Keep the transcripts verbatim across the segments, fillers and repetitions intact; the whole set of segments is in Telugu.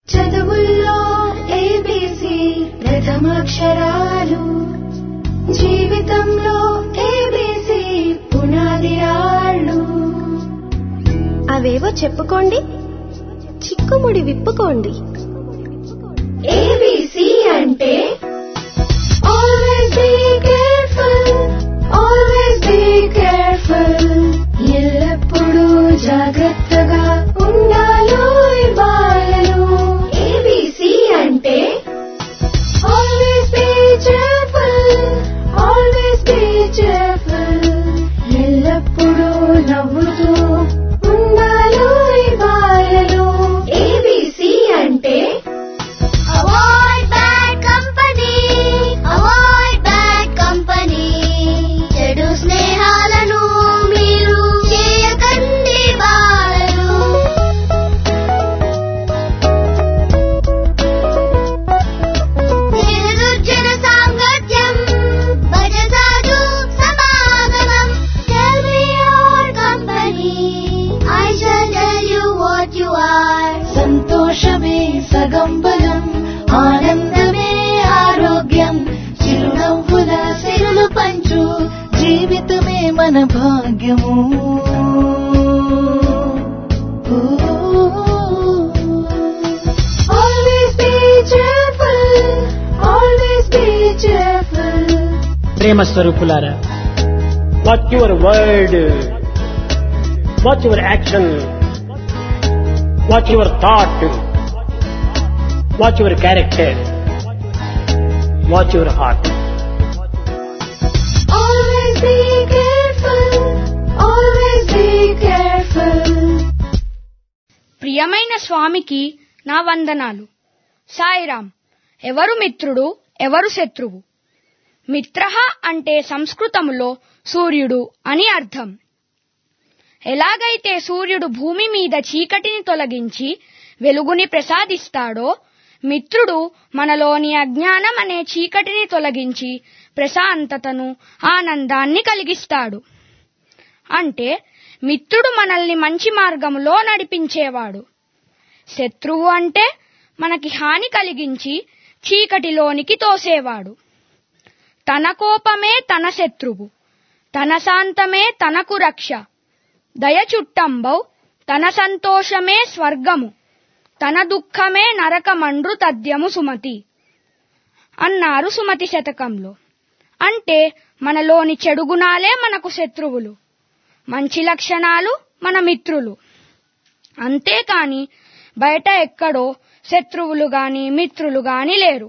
చదువుల్లో ఏబీసీ ప్రథమాక్షరాలు, జీవితంలో ఏబీసీ పునాది రాళ్ళు. అవేవో చెప్పుకోండి, చిక్కుముడి విప్పుకోండి. ఏబీసీ అంటే always be careful, always be careful. ఎల్లప్పుడూ జాగ్రత్తగా ఉండాలోయ్ బాలలు. ఏబీసీ అంటే always be careful, always be careful. ఎల్లప్పుడూ నవ్వుతూ ఉండాలోయ్ బాలలు. ఏబీసీ అంటే avoid bad company, avoid bad company. చెడు స్నేహాలను మీరు చేయకండి బాలలు. నిర్దుర్జన సాంగత్యం, భజసాధు సమాగమం. Tell me your company, I shall tell you what you are. సంతోషమే సగం బలం, ఆనందమే ఆరోగ్యం. చిరునవ్వుల సిరులు పంచు జీవితమే మన భాగ్యము. Always be cheerful, always be cheerful. ప్రేమ స్వరూపులారా, what your word, what your action, what your thought, what your character, what your heart. Always be careful, always be careful. ప్రియమైన స్వామికి నా వందనాలు. సాయిరాం. ఎవరు మిత్రుడు, ఎవరు శత్రువు? మిత్రః అంటే సంస్కృతములో సూర్యుడు అని అర్థం. ఎలాగైతే సూర్యుడు భూమి మీద చీకటిని తొలగించి వెలుగుని ప్రసాదిస్తాడో, మిత్రుడు మనలోని అజ్ఞానం అనే చీకటిని తొలగించి ప్రశాంతతను, ఆనందాన్ని కలిగిస్తాడు. అంటే మిత్రుడు మనల్ని మంచి మార్గంలో నడిపించేవాడు. శత్రువు అంటే మనకి హాని కలిగించి చీకటిలోనికి తోసేవాడు. తన కోపమే తన శత్రువు, తన శాంతమే తనకు రక్ష. దయ చుట్టంబౌ తన సంతోషమే స్వర్గము, తన దుఃఖమే నరకమండ్రు తద్యము సుమతి అన్నారు సుమతి శతకంలో. అంటే మనలోని చెడు గుణాలే మనకు శత్రువులు, మంచి లక్షణాలు మన మిత్రులు. అంతేకాని బయట ఎక్కడో శత్రువులు గాని మిత్రులు గాని లేరు.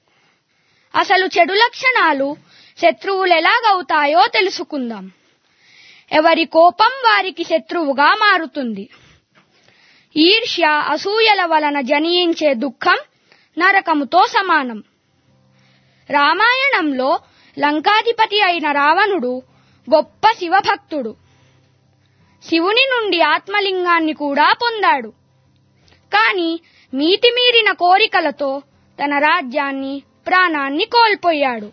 అసలు చెడు లక్షణాలు శత్రువులు ఎలాగవుతాయో తెలుసుకుందాం. ఎవరి కోపం వారికి శత్రువుగా మారుతుంది. ఈర్ష్య, అసూయల వలన జనించే దుఃఖం నరకముతో సమానం. రామాయణంలో లంకాధిపతి అయిన రావణుడు గొప్ప శివభక్తుడు. శివుని నుండి ఆత్మలింగాన్ని కూడా పొందాడు. కాని మితిమీరిన కోరికలతో తన రాజ్యాన్ని, ప్రాణాన్ని కోల్పోయాడు.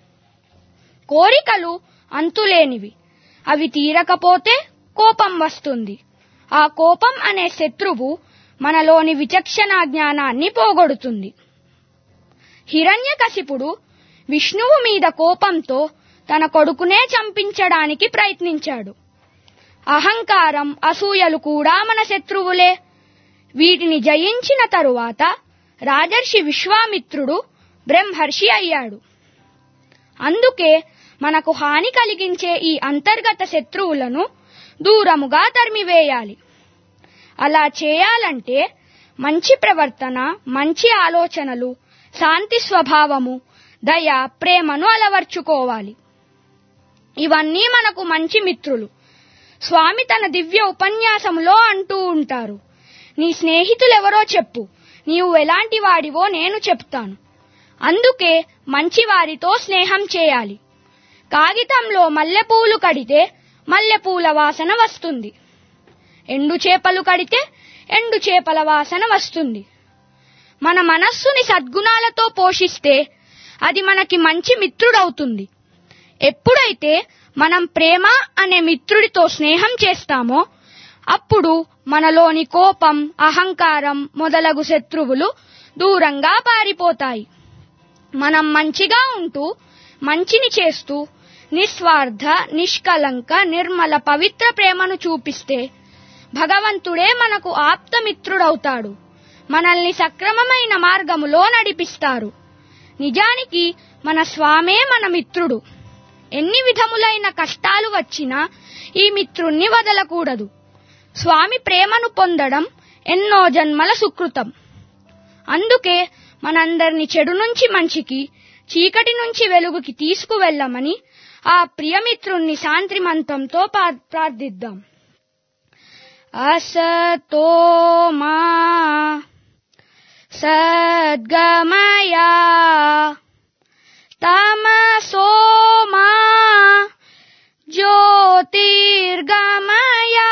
కోరికలు అంతులేనివి. అవి తీరకపోతే కోపం వస్తుంది. ఆ కోపం అనే శత్రువు మనలోని విచక్షణ జ్ఞానాన్ని పోగొడుతుంది. హిరణ్యకశిపుడు విష్ణువు మీద కోపంతో తన కొడుకునే చంపించడానికి ప్రయత్నించాడు. అహంకారం, అసూయలు కూడా మన శత్రువులే. వీటిని జయించిన తరువాత రాజర్షి విశ్వామిత్రుడు బ్రహ్మర్షి అయ్యాడు. అందుకే మనకు హాని కలిగించే ఈ అంతర్గత శత్రువులను దూరముగా తరిమివేయాలి. అలా చేయాలంటే మంచి ప్రవర్తన, మంచి ఆలోచనలు, శాంతి స్వభావము, దయ, ప్రేమను అలవర్చుకోవాలి. ఇవన్నీ మనకు మంచి మిత్రులు. స్వామి తన దివ్య ఉపన్యాసములో అంటూ ఉంటారు, నీ స్నేహితులెవరో చెప్పు, నీవు ఎలాంటి వాడివో నేను చెప్తాను. అందుకే మంచి వారితో స్నేహం చేయాలి. కాగితంలో మల్లెపూలు కడితే మల్లెపూల వాసన వస్తుంది. ఎండు చేపలు కడితే ఎండు చేపల వాసన వస్తుంది. మన మనస్సుని సద్గుణాలతో పోషిస్తే అది మనకి మంచి మిత్రుడవుతుంది. ఎప్పుడైతే మనం ప్రేమ అనే మిత్రుడితో స్నేహం చేస్తామో అప్పుడు మనలోని కోపం, అహంకారం మొదలగు శత్రువులు దూరంగా పారిపోతాయి. మనం మంచిగా ఉంటూ, మంచిని చేస్తూ, నిస్వార్థ, నిష్కలంక, నిర్మల, పవిత్ర ప్రేమను చూపిస్తే భగవంతుడే మనకు ఆప్తమిత్రుడవుతాడు. మనల్ని సక్రమమైన మార్గములో నడిపిస్తారు. నిజానికి మన స్వామే మన మిత్రుడు. ఎన్ని విధములైన కష్టాలు వచ్చినా ఈ మిత్రుణ్ణి వదలకూడదు. స్వామి ప్రేమను పొందడం ఎన్నో జన్మల సుకృతం. అందుకే మనందరిని చెడు నుంచి మంచికి, చీకటి నుంచి వెలుగుకి తీసుకువెళ్ళమని ఆ ప్రియమిత్రుణ్ణి శాంతిమంతంతో ప్రార్థిద్దాం. అసతో మా సద్గమయ తమసో మా జ్యోతిర్గమయ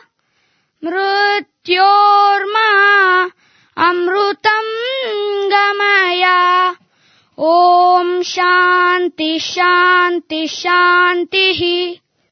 మృత్యోర్మా అమృతం గమయ. ఓం శాంతి శాంతి శాంతి.